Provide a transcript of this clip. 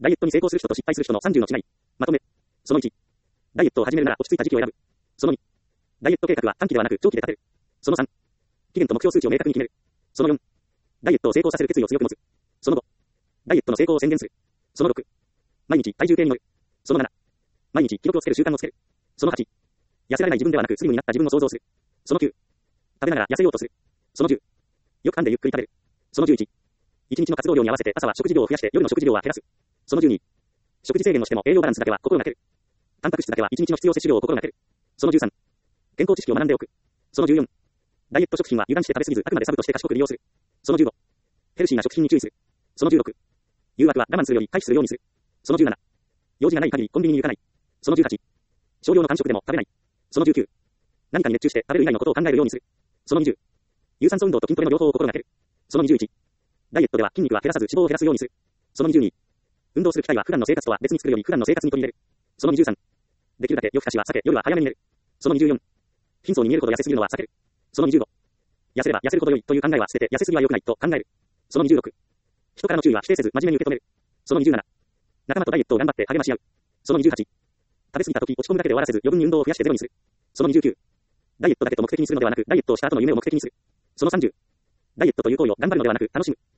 ダイエットに成功する人と失敗する人の30の違い。まとめ。その1。ダイエットを始めるなら落ち着いた時期を選ぶ。その2。ダイエット計画は短期ではなく長期で立てる。その3。期限と目標数値を明確に決める。その4。ダイエットを成功させる決意を強く持つ。その5。ダイエットの成功を宣言する。その6。毎日体重計に乗る。その7。毎日記録をつける習慣をつける。その8。痩せられない自分ではなくスリムになった自分を想像する。その9。食べながら痩せようとする。その10。よく噛んでゆっくり食べる。その11。一日の活動量に合わせて朝は食事量を増やして夜の食事量は減らす。その12。食事制限をしても栄養バランスだけは心がける。タンパク質だけは一日の必要摂取量を心がける。その13。健康知識を学んでおく。その14。ダイエット食品は油断して食べ過ぎずあくまでサブとして賢く利用する。その15。ヘルシーな食品に注意する。その16。誘惑は我慢するより回避するようにする。その17。用事がない限りコンビニに行かない。その18。少量の間食でも食べない。その19。何かに熱中して食べる以外のことを考えるようにする。その20。有酸素運動と筋トレの両方を心がける。その21。ダイエットでは筋肉は減らさず脂肪を減らすようにする。その22。運動する機会は普段の生活とは別に作るより普段の生活に取り入れる。その23。できるだけ夜更かしは避け、夜は早めに寝る。その24。貧相に見えるほど痩せすぎるのは避ける。その25。痩せれば痩せるほど良いという考えは捨てて痩せすぎは良くないと考える。その26。人からの注意は否定せず真面目に受け止める。その27。仲間とダイエットを頑張って励まし合う。その28。食べ過ぎた時落ち込むだけで終わらせず余分に運動を増やしてゼロにする。その29。ダイエットだけと目的にするのではなくダイエットをした後の夢を目的にする。その30。ダイエットという行為を頑張るのではなく楽しむ。